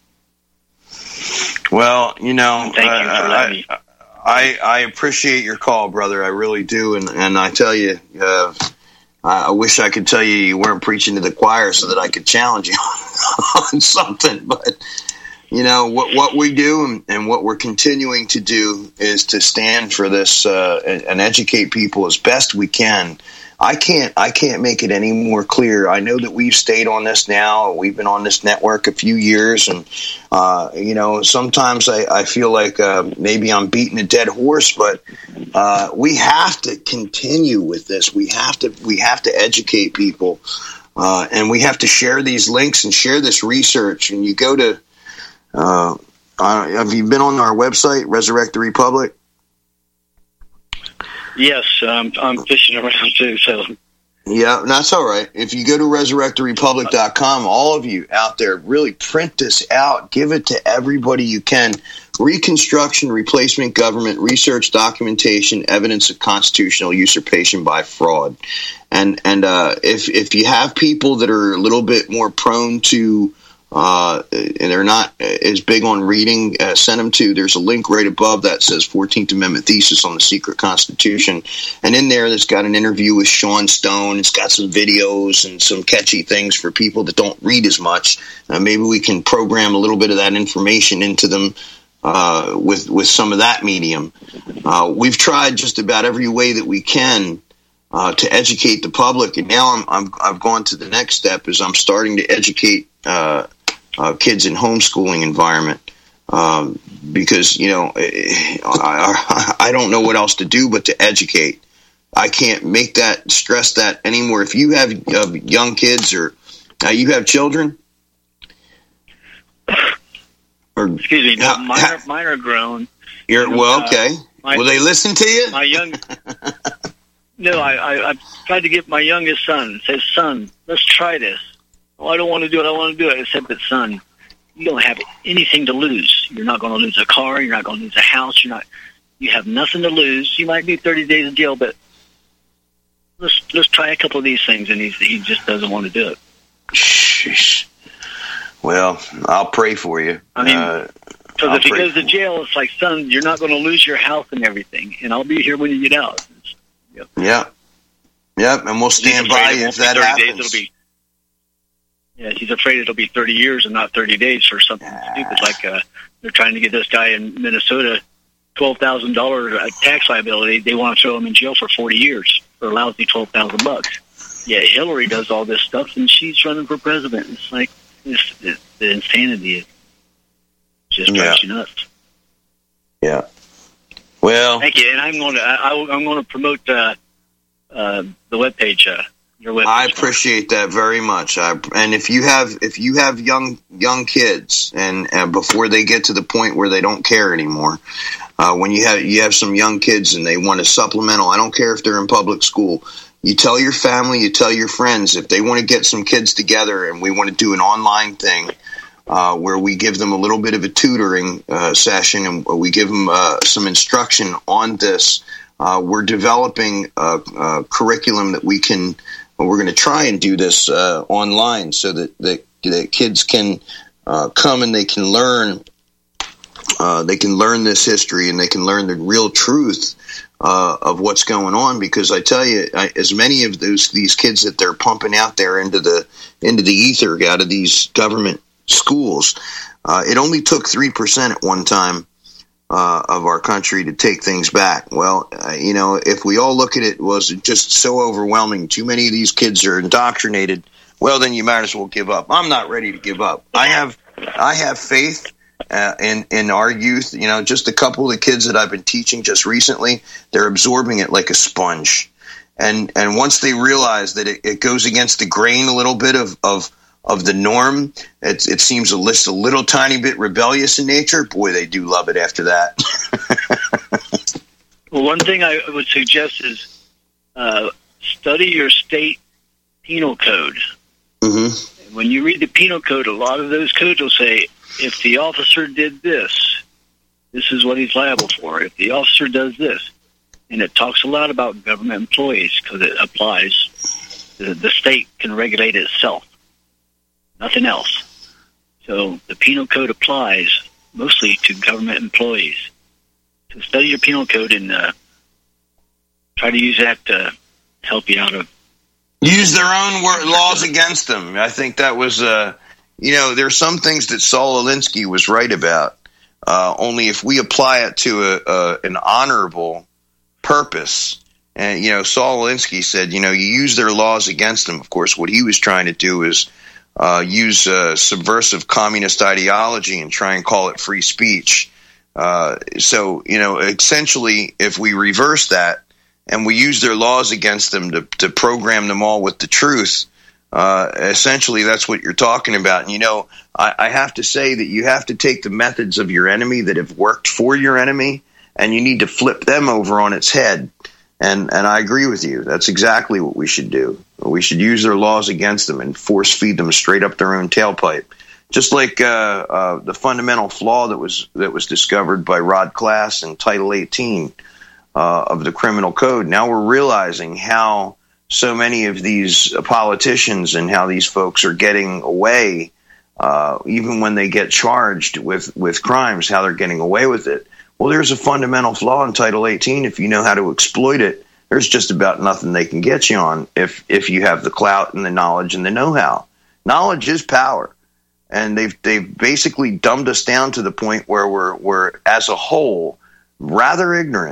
Well, you know, Thank uh, you for letting me. I, I I appreciate your call, brother. I really do, and and I tell you, uh, I wish I could tell you you weren't preaching to the choir so that I could challenge you on something. But you know what what we do and, and what we're continuing to do is to stand for this uh, and, and educate people as best we can. I can't I can't make it any more clear. I know that we've stayed on this now. We've been on this network a few years, and uh, you know, sometimes I, I feel like uh, maybe I'm beating a dead horse, but uh, we have to continue with this. We have to we have to educate people, uh, and we have to share these links and share this research. And you go to uh, uh, have you been on our website, Resurrect the Republic? Yes, um, I'm fishing around too. So yeah, that's all right. If you go to resurrect the republic dot com, all of you out there, really print this out. Give it to everybody you can. Reconstruction, replacement government, research, documentation, evidence of constitutional usurpation by fraud. And and uh, if if you have people that are a little bit more prone to Uh, and they're not as big on reading, uh, send them to, there's a link right above that says fourteenth Amendment Thesis on the Secret Constitution. And in there, there's got an interview with Sean Stone. It's got some videos and some catchy things for people that don't read as much. Uh, maybe we can program a little bit of that information into them uh, with, with some of that medium. Uh, we've tried just about every way that we can uh, to educate the public. And now I'm, I'm, I've gone to the next step is I'm starting to educate uh, Uh, kids in homeschooling environment um, because, you know, I, I, I don't know what else to do but to educate. I can't make that, stress that anymore. If you have uh, young kids or uh, you have children. Or, Excuse me, no, mine, are, mine are grown. You're, You know, well, okay. Uh, my, Will they listen to you? My young... no, I, I, I tried to get my youngest son. Says, son, let's try this. Oh, I don't want to do it. I want to do it. I said, but son, you don't have anything to lose. You're not going to lose a car. You're not going to lose a house. You're not. You have nothing to lose. You might be thirty days in jail, but let's let's try a couple of these things. And he he just doesn't want to do it. Sheesh. Well, I'll pray for you. I mean, because uh, if he goes to jail, it's like, son, you're not going to lose your house and everything, and I'll be here when you get out. Yep. Yeah. Yep. And we'll stand by you if that happens. Days, it'll be, Yeah, he's afraid it'll be thirty years and not thirty days for something stupid like uh, they're trying to get this guy in Minnesota twelve thousand dollars tax liability. They want to throw him in jail for forty years for a lousy twelve thousand bucks. Yeah, Hillary does all this stuff and she's running for president. It's like it's, it's, the insanity just drives yeah. you nuts. Yeah. Well, thank you, and I'm going to I, I'm going to promote uh, uh, the webpage. Uh, I appreciate that very much. I, and if you have if you have young young kids, and, and before they get to the point where they don't care anymore, uh, when you have you have some young kids and they want a supplemental, I don't care if they're in public school. You tell your family, you tell your friends if they want to get some kids together, and we want to do an online thing uh, where we give them a little bit of a tutoring uh, session, and we give them uh, some instruction on this. Uh, we're developing a, a curriculum that we can. We're going to try and do this uh, online so that, that, that kids can uh, come and they can learn. Uh, they can learn this history and they can learn the real truth uh, of what's going on. Because I tell you, I, as many of those these kids that they're pumping out there into the into the ether out of these government schools, uh, it only took three percent at one time. Uh, of our country to take things back. Well, uh, you know, if we all look at it, was it just so overwhelming? Too many of these kids are indoctrinated. Well, then you might as well give up. I'm not ready to give up. I have, I have faith uh, in in our youth. You know, just a couple of the kids that I've been teaching just recently, they're absorbing it like a sponge. And and once they realize that it, it goes against the grain a little bit of of of the norm, it, it seems a, list, a little tiny bit rebellious in nature. Boy, they do love it after that. Well, one thing I would suggest is uh, study your state penal code. Mm-hmm. When you read the penal code, a lot of those codes will say, if the officer did this, this is what he's liable for. If the officer does this. And it talks a lot about government employees because it applies. The, the state can regulate itself. Nothing else. So the penal code applies mostly to government employees. So study your penal code and uh, try to use that to help you out of. Use their own wor- laws against them. I think that was, uh, you know, there are some things that Saul Alinsky was right about. Uh, only if we apply it to a, a an honorable purpose. And, you know, Saul Alinsky said, you know, you use their laws against them. Of course, what he was trying to do is uh, use uh, subversive communist ideology and try and call it free speech. Uh, so, you know, essentially, if we reverse that and we use their laws against them to, to program them all with the truth, uh, essentially that's what you're talking about. And, you know, I, I have to say that you have to take the methods of your enemy that have worked for your enemy, and you need to flip them over on its head. And and I agree with you. That's exactly what we should do. We should use their laws against them and force feed them straight up their own tailpipe. Just like uh, uh, the fundamental flaw that was that was discovered by Rod Class in Title eighteen uh, of the Criminal Code. Now we're realizing how so many of these politicians and how these folks are getting away, uh, even when they get charged with, with crimes, how they're getting away with it. Well, there's a fundamental flaw in Title eighteen. If you know how to exploit it, there's just about nothing they can get you on if if you have the clout and the knowledge and the know-how. Knowledge is power. And they've they've basically dumbed us down to the point where we're we're as a whole rather ignorant.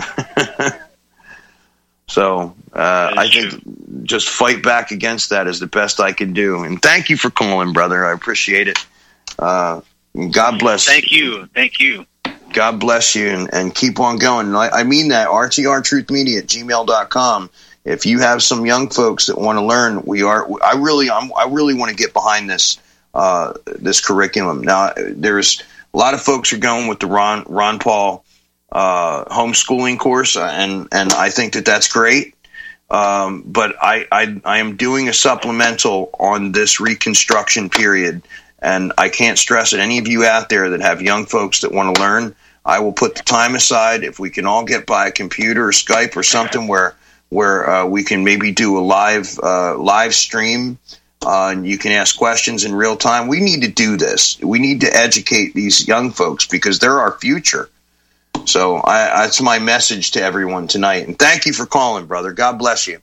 So uh, I think true. Just fight back against that is the best I can do. And thank you for calling, brother. I appreciate it. Uh, God bless. Thank you. Thank you. God bless you, and, and keep on going. I, I mean that. R T R Truth Media at gmail dot com. If you have some young folks that want to learn, we are. I really, I'm, I really want to get behind this. Uh, this curriculum. Now, there's a lot of folks are going with the Ron Ron Paul uh, homeschooling course, and and I think that that's great. Um, but I, I I am doing a supplemental on this Reconstruction period, and I can't stress it. Any of you out there that have young folks that want to learn, I will put the time aside. If we can all get by a computer or Skype or something where where uh, we can maybe do a live uh, live stream. Uh, and you can ask questions in real time. We need to do this. We need to educate these young folks because they're our future. So I, that's my message to everyone tonight. And thank you for calling, brother. God bless you.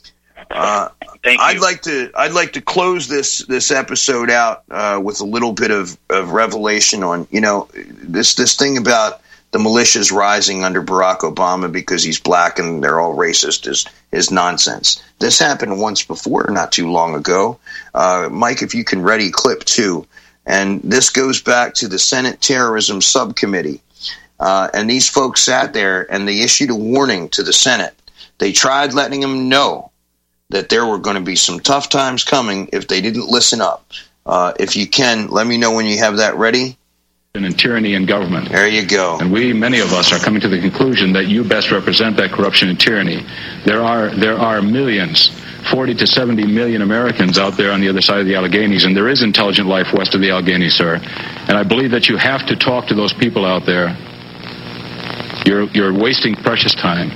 Uh, thank you. I'd like to. I'd like to close this this episode out uh, with a little bit of, of revelation on you know this this thing about the militias rising under Barack Obama because he's black and they're all racist is is nonsense. This happened once before, not too long ago. Uh, Mike, if you can ready clip two. And this goes back to the Senate Terrorism Subcommittee. Uh, and these folks sat there and they issued a warning to the Senate. They tried letting them know that there were going to be some tough times coming if they didn't listen up. Uh, if you can, let me know when you have that ready. And tyranny in government. There you go. And we, many of us, are coming to the conclusion that you best represent that corruption and tyranny. There are there are millions, forty to seventy million Americans out there on the other side of the Alleghenies, and there is intelligent life west of the Alleghenies, sir. And I believe that you have to talk to those people out there. You're you're wasting precious time.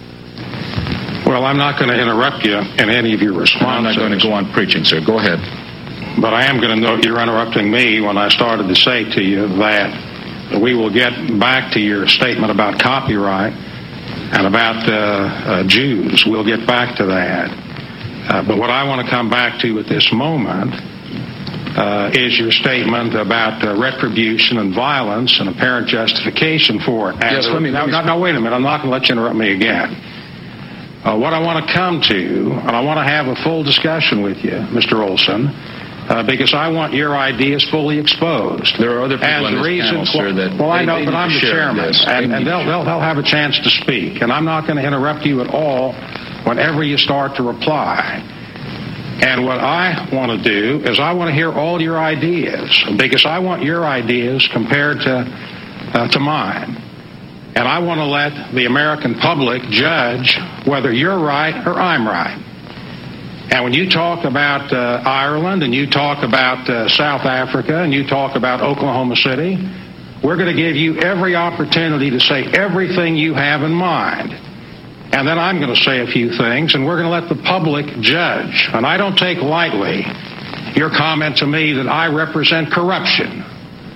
Well, I'm not going to interrupt you in any of your responses. I'm not going to go on preaching, sir. Go ahead. But I am going to note you're interrupting me when I started to say to you that we will get back to your statement about copyright and about uh, uh, Jews. We'll get back to that. Uh, but what I want to come back to at this moment uh, is your statement about uh, retribution and violence and apparent justification for it. Yes, let me, now, let me now, now, wait a minute. I'm not going to let you interrupt me again. Uh, what I want to come to, and I want to have a full discussion with you, Mister Olson, Uh, because I want your ideas fully exposed. There are other people As on this reason, panel, sir, that well, they, I know, they but I'm the chairman, this. and, and they'll, they'll they'll have a chance to speak, and I'm not going to interrupt you at all whenever you start to reply. And what I want to do is I want to hear all your ideas, because I want your ideas compared to uh, to mine. And I want to let the American public judge whether you're right or I'm right. And when you talk about uh, Ireland and you talk about uh, South Africa and you talk about Oklahoma City, we're going to give you every opportunity to say everything you have in mind. And then I'm going to say a few things, and we're going to let the public judge. And I don't take lightly your comment to me that I represent corruption.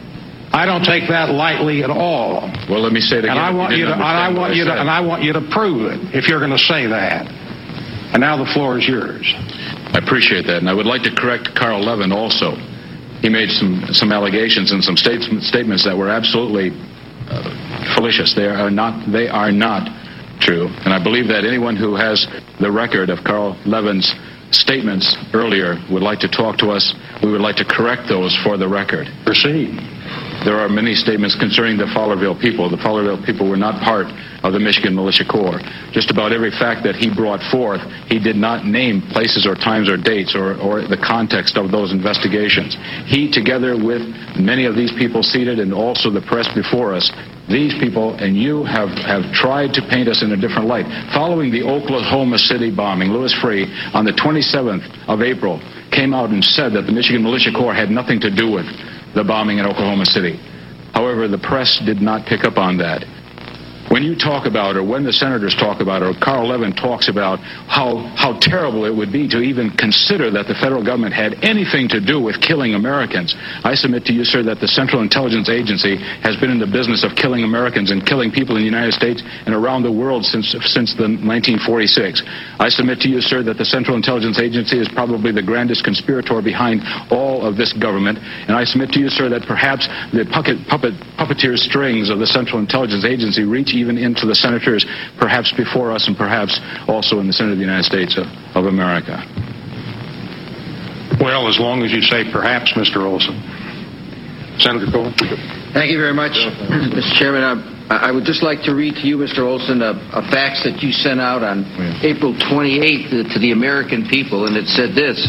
I don't take that lightly at all. Well, let me say it again. And I want you to, and I want you to, and I want you to prove it if you're going to say that. And now the floor is yours. I appreciate that, and I would like to correct Carl Levin also. He made some some allegations and some states, statements that were absolutely uh, fallacious. They are not. They are not true, and I believe that anyone who has the record of Carl Levin's statements earlier would like to talk to us. We would like to correct those for the record. Proceed. There are many statements concerning the Fowlerville people. The Fowlerville people were not part of the Michigan Militia Corps. Just about every fact that he brought forth, he did not name places or times or dates or, or the context of those investigations. He, together with many of these people seated and also the press before us, these people and you have, have tried to paint us in a different light. Following the Oklahoma City bombing, Louis Freeh, on the twenty-seventh of April, came out and said that the Michigan Militia Corps had nothing to do with the bombing in Oklahoma City. However, the press did not pick up on that. When you talk about, or when the senators talk about, or Carl Levin talks about how how terrible it would be to even consider that the federal government had anything to do with killing Americans, I submit to you, sir, that the Central Intelligence Agency has been in the business of killing Americans and killing people in the United States and around the world since since the nineteen forty-six. I submit to you, sir, that the Central Intelligence Agency is probably the grandest conspirator behind all of this government. And I submit to you, sir, that perhaps the puppet, puppet, puppeteer strings of the Central Intelligence Agency reach even into the senators, perhaps before us and perhaps also in the Senate of the United States of, of America. Well, as long as you say perhaps, Mister Olson. Senator Cole. Thank you very much, Mister Chairman. I, I would just like to read to you, Mister Olson, a, a fax that you sent out on April twenty-eighth to, to the American people, and it said this: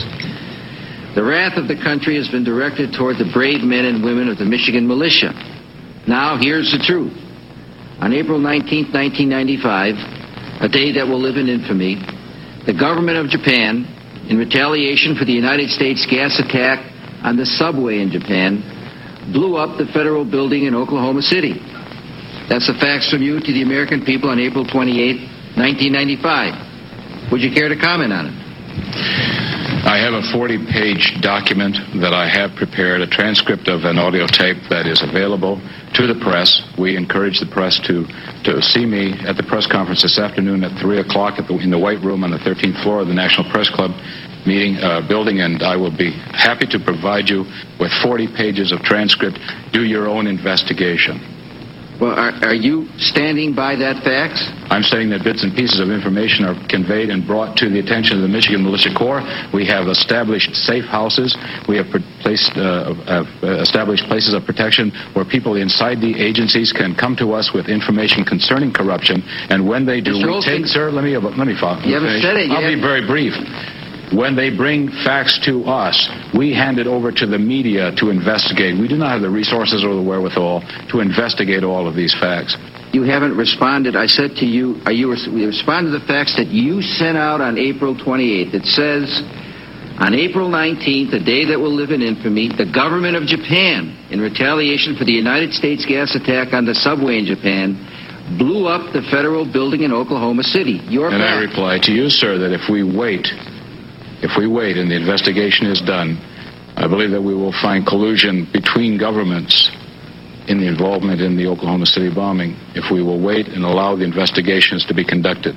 the wrath of the country has been directed toward the brave men and women of the Michigan militia. Now, here's the truth. On April nineteenth, nineteen ninety-five, a day that will live in infamy, the government of Japan, in retaliation for the United States gas attack on the subway in Japan, blew up the federal building in Oklahoma City. That's a fax from you to the American people on April twenty-eighth, nineteen ninety-five. Would you care to comment on it? I have a forty-page document that I have prepared, a transcript of an audio tape that is available to the press. We encourage the press to, to see me at the press conference this afternoon at three o'clock at the, in the White Room on the thirteenth floor of the National Press Club meeting uh, building, and I will be happy to provide you with forty pages of transcript. Do your own investigation. Well, are, are you standing by that fax? I'm saying that bits and pieces of information are conveyed and brought to the attention of the Michigan Militia Corps. We have established safe houses. We have placed, uh, have established places of protection where people inside the agencies can come to us with information concerning corruption. And when they do, Mister we Olson, take, sir, let me, let me follow. You haven't said it yet. I'll be very brief. When they bring facts to us, we hand it over to the media to investigate. We do not have the resources or the wherewithal to investigate all of these facts. You haven't responded. I said to you, are you we responded to the facts that you sent out on April twenty-eighth. It says, on April nineteenth, a day that will live in infamy, the government of Japan, in retaliation for the United States gas attack on the subway in Japan, blew up the federal building in Oklahoma City. Your and fact. I reply to you, sir, that if we wait... If we wait and the investigation is done, I believe that we will find collusion between governments in the involvement in the Oklahoma City bombing, if we will wait and allow the investigations to be conducted.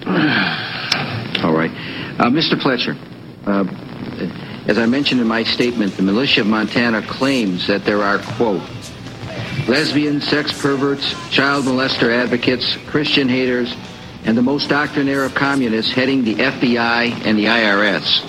All right. Uh, Mister Fletcher, uh, as I mentioned in my statement, the militia of Montana claims that there are, quote, lesbians, sex perverts, child molester advocates, Christian haters, and the most doctrinaire of communists heading the F B I and the I R S.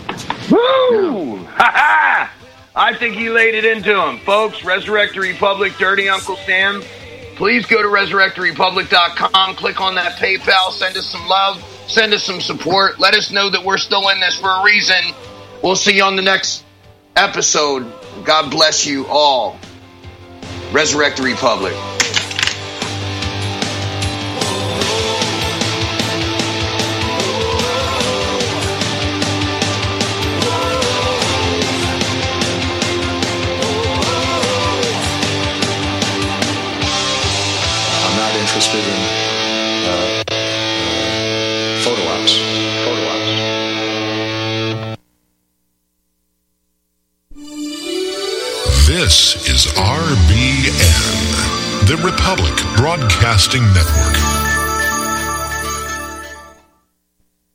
Woo! Ha ha! I think he laid it into him. Folks, Resurrect the Republic, Dirty Uncle Sam. Please go to resurrect the republic dot com, click on that PayPal, send us some love, send us some support. Let us know that we're still in this for a reason. We'll see you on the next episode. God bless you all. Resurrect the Republic. This is R B N, the Republic Broadcasting Network.